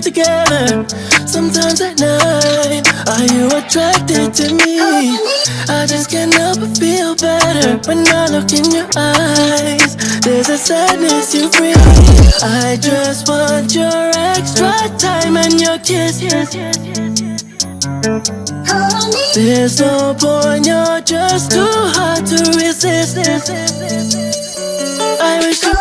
together. Sometimes at night, are you attracted to me? I just can't help but feel better when I look in your eyes. There's a sadness you bring. I just want your extra time and your kiss. There's no point, you're just too hard to resist. I wish you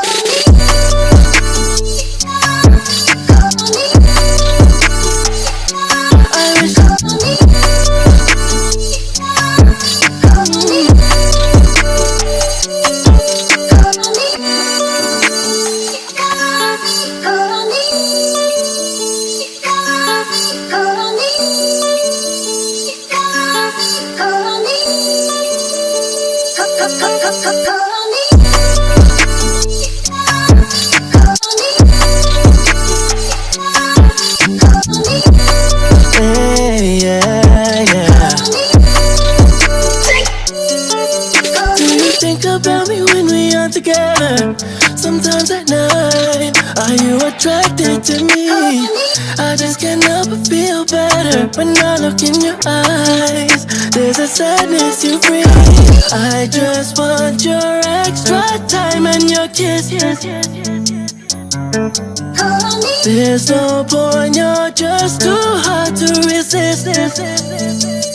about me when we are together. Sometimes at night, are you attracted to me? I just can't help but feel better when I look in your eyes. There's a sadness you bring. I just want your extra time and your kiss. There's no point, you're just too hard to resist.